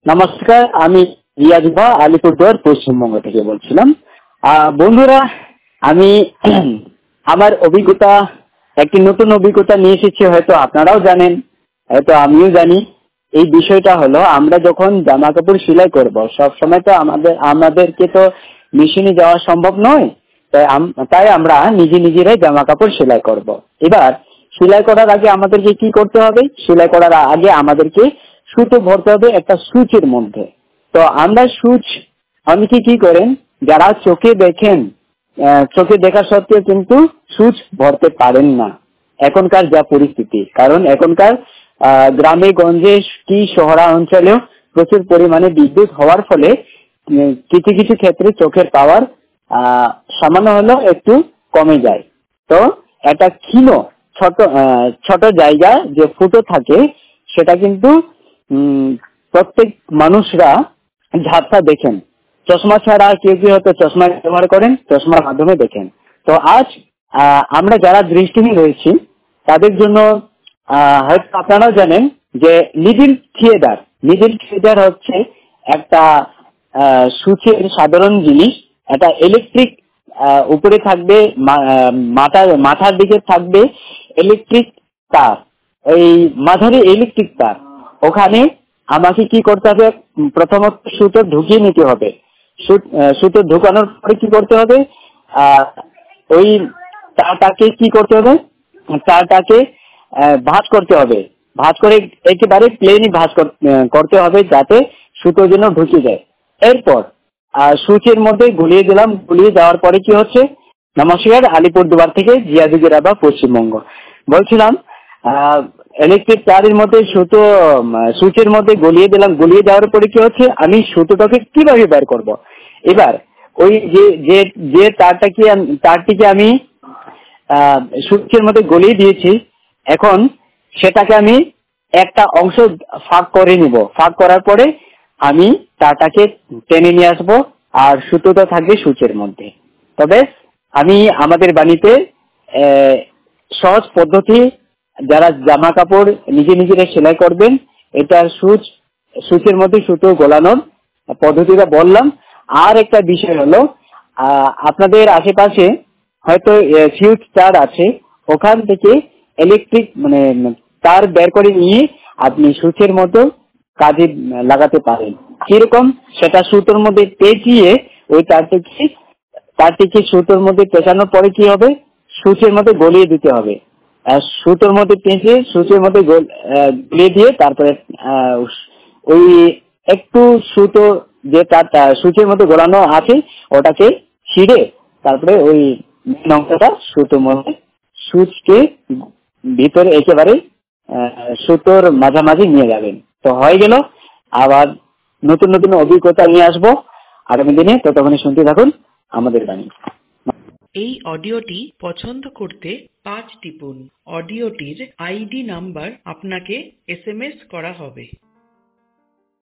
নমস্কার, আমি রিয়াজ ভা আলিপুরদুয়ার পশ্চিমবঙ্গ থেকে বলছিলাম। বন্ধুরা, আমি আমার অভিজ্ঞতা, একটি নতুন অভিজ্ঞতা নিয়ে এসেছি। হয়তো আপনারাও জানেন, হয়তো আমিও জানি। এই বিষয়টা হলো, আমরা যখন জামা কাপড় সেলাই করব, সব সময় তো আমাদেরকে তো মেশিনে যাওয়া সম্ভব নয়। তাই আমরা নিজেরাই জামা কাপড় সেলাই করব। এবার সেলাই করার আগে আমাদেরকে কি করতে হবে? সেলাই করার আগে আমাদেরকে সুতো ভরতে হবে একটা সুচের মধ্যে। তো আমরা সুচ, অনেকে কি করেন, যারা চোখে দেখেন, চোখে দেখা সত্ত্বেও কিন্তু সুচ ভরতে পারেন না। এখনকার যা পরিস্থিতি, কারণ এখনকার গ্রামে গঞ্জে কি শহরাঞ্চলেও প্রচুর পরিমাণে বিদ্যুৎ হওয়ার ফলে কিছু কিছু ক্ষেত্রে চোখের পাওয়ার সামান্য হলেও একটু কমে যায়। তো একটা ক্ষীণ ছোট জায়গা যে ফুটো থাকে, সেটা কিন্তু প্রত্যেক মানুষরা ঝাপসা দেখেন। চশমা ছাড়া কেউ কেউ হয়তো চশমা ব্যবহার করেন, চশমার মাধ্যমে দেখেন। তো আজ আমরা যারা দৃষ্টিহীন রয়েছি তাদের জন্য হয়তো আপনারাও জানেন যে নিডল থিয়েটার হচ্ছে একটা সুচের সাধারণ জিনিস। একটা ইলেকট্রিক উপরে থাকবে, মাথার দিকে থাকবে ইলেকট্রিক তার, এই মাঝারি ইলেকট্রিক তার। ওখানে আমাকে কি করতে হবে? প্রথমত সুতো ঢুকিয়ে নিতে হবে। সুতো ঢুকানোর পরে কি করতে হবে? ওই তারটাকে কি করতে হবে? তারটাকে ভাঁজ করতে হবে। ভাঁজ করে একেবারে প্লেনই ভাঁজ করতে হবে, যাতে সুতো যেন ঢুকে যায়। এরপর সুচের মধ্যে গুলিয়ে দিলাম। গুলিয়ে দেওয়ার পরে কি হচ্ছে? নমস্কার, আলিপুরদুয়ার থেকে জিয়াদুগি রাবা, পশ্চিমবঙ্গ বলছিলাম। ইলেকট্রিক তারের মধ্যে সুচের মধ্যে গলিয়ে দিলাম। গলিয়ে দেওয়ার পরে কি হচ্ছে? আমি সুতোটাকে কিভাবে বের করব? এবার ওই যে তারটিকে আমি সুচের মধ্যে গলিয়ে দিয়েছি, এখন সেটাকে আমি একটা অংশ ফাঁক করে নিব। ফাঁক করার পরে আমি তারটাকে টেনে নিয়ে আসবো, আর সুতোটা থাকবে সুচের মধ্যে। তবে আমি আমাদের বাড়িতে সহজ পদ্ধতি, যারা জামা কাপড় নিজেরা সেলাই করবেন, এটা সুচের মধ্যে সুতো গোলানোর পদ্ধতিটা বললাম। আর একটা বিষয় হলো, আপনাদের আশেপাশে হয়তো ফিউজ তার আছে, ওখান থেকে ইলেকট্রিক তার বের করে নিয়ে আপনি সুচের মতো কাজে লাগাতে পারেন। কিরকম? সেটা সুতোর মধ্যে পেঁচিয়ে ওই তারটিকে সুতোর মধ্যে পেঁচানোর পরে কি হবে? সুচের মধ্যে গলিয়ে দিতে হবে। সুতোর মধ্যে পেঁচে সুচের মধ্যে গলিয়ে দিয়ে তারপরে ওই একটু সুতো যে তার সুচের মধ্যে গোলানো আছে, ওটাকে ছিঁড়ে তারপরে ওই অংশটা সুতোর মধ্যে সুচকে ভিতরে একেবারে সুতোর মাঝামাঝি নিয়ে যাবেন। তো হয়ে গেল। আবার নতুন নতুন অভিজ্ঞতা নিয়ে আসবো আগামী দিনে। ততক্ষণে শুনতে থাকুন আমাদের বাণী। এই অডিওটি পছন্দ করতে 5 টিপুন। অডিওটির আইডি নাম্বার আপনাকে SMS করা হবে।